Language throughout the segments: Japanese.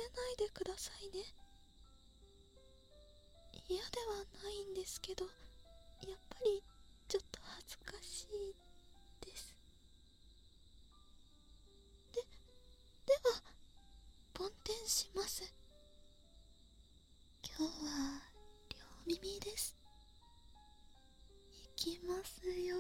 ないでくださいね。嫌ではないんですけど、やっぱりちょっと恥ずかしいです。では梵天します。今日は両耳です。いきますよ。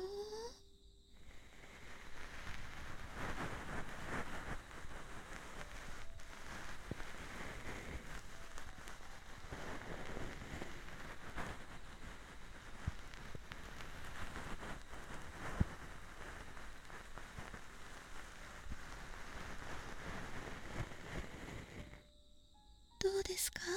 どうですか？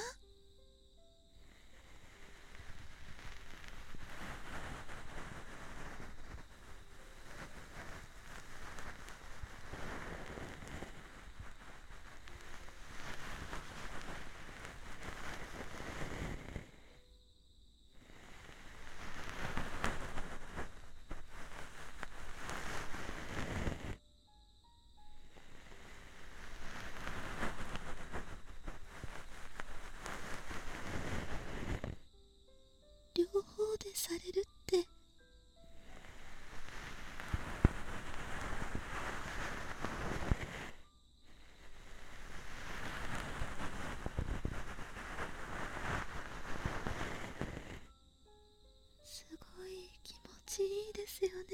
両方でされるってすごい気持ちいいですよね。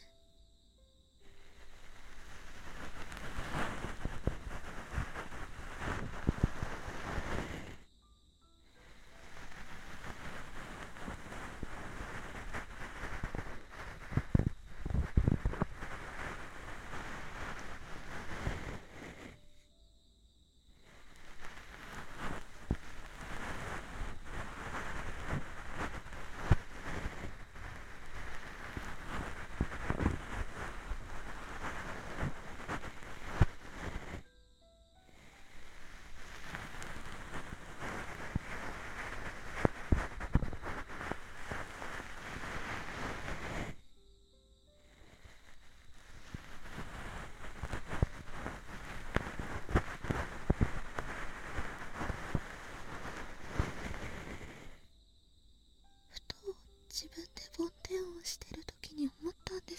ふと自分で梵天をしてる時に思ったんです。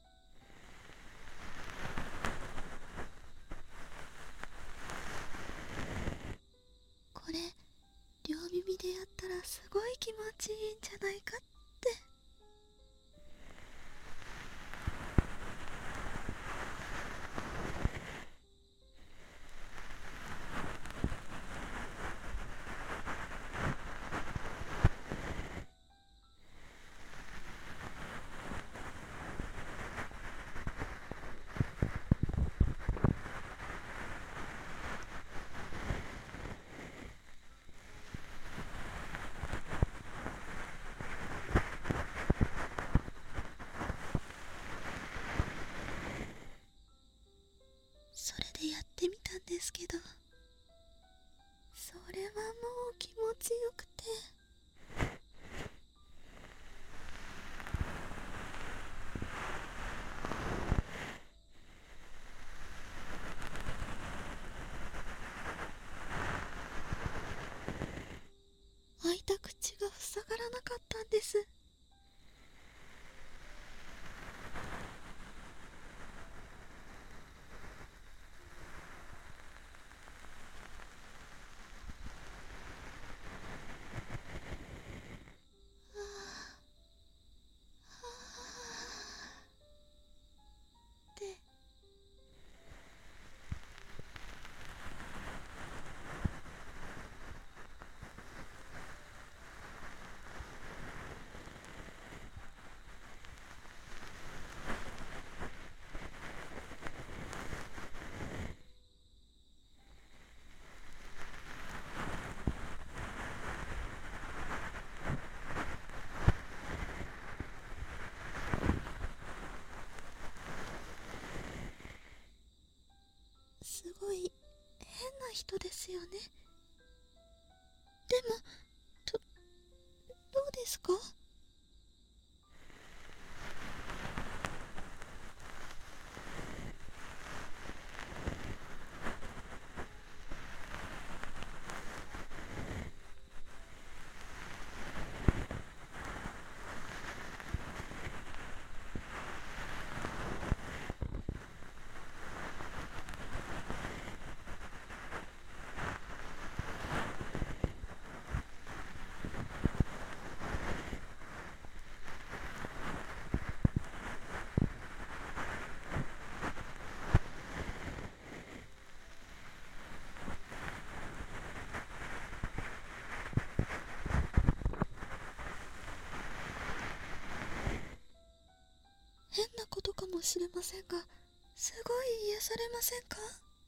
これ両耳でやったらすごい気持ちいいんじゃないかって。それでやってみたんですけど、それはもう気持ちよくて、開いた口が塞がらなかったんです。ああ、ああってすごい変な人ですよね。でもどうですか？ ませんが、すごい癒されませんか？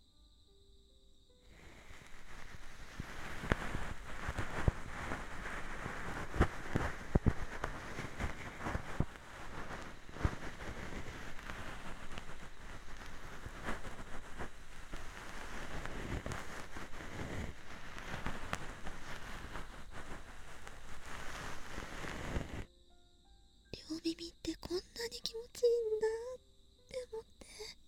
両耳ってこんなに気持ちいいんだって思って。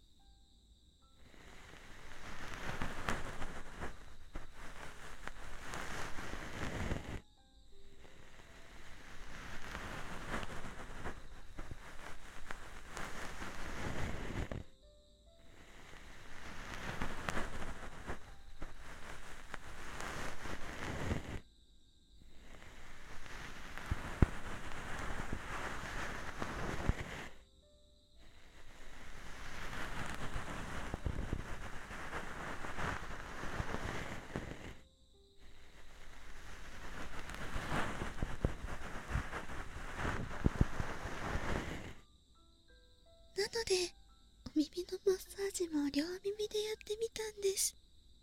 なので、お耳のマッサージも両耳でやってみたんです。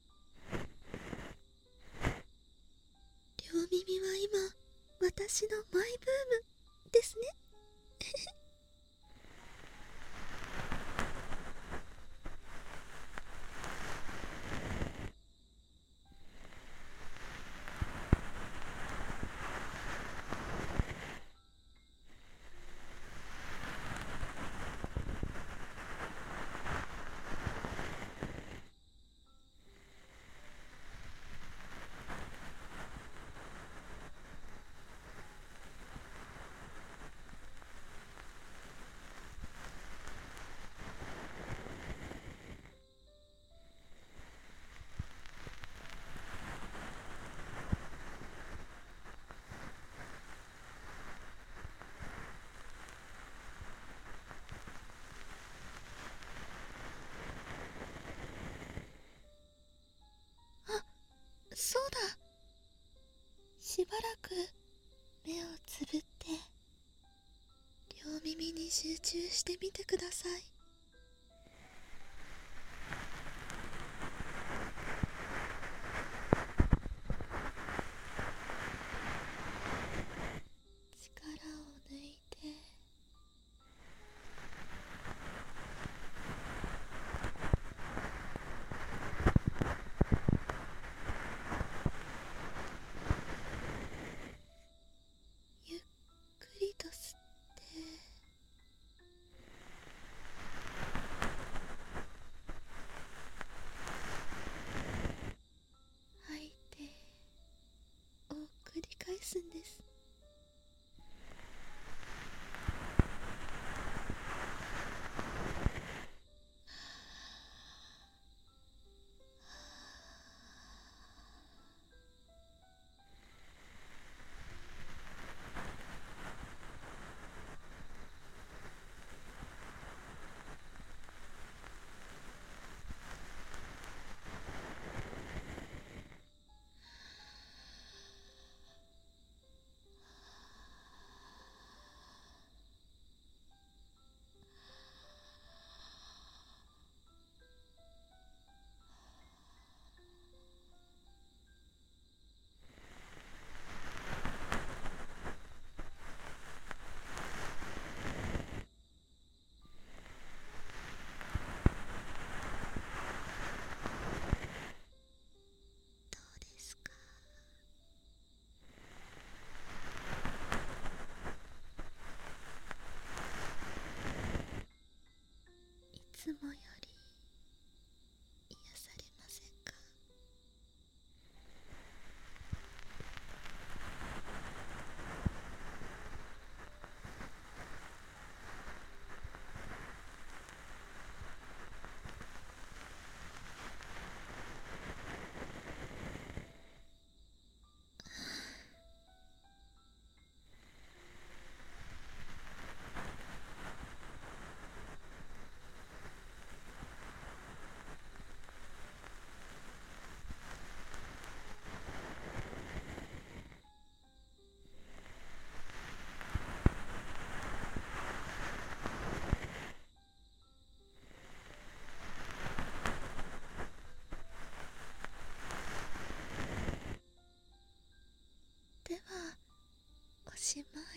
両耳は今、私のマイブームですね。あ、そうだ。しばらく目をつぶって両耳に集中してみてください。力を抜いて、ゆっくりと吸って、 ます。